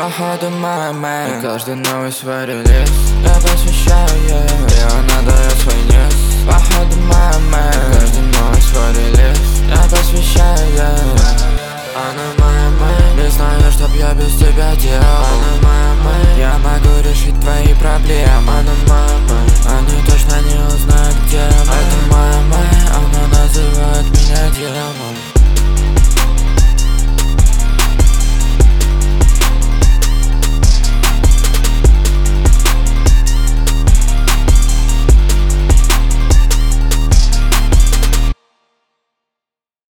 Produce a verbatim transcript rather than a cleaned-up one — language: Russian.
Походу моя мэй, и каждый новый свой релиз я посвящаю ей, и она дает свой низ. Походу моя мэй, и каждый новый свой релиз я посвящаю ей. Она моя мэй, не знаю, что б я без тебя делал.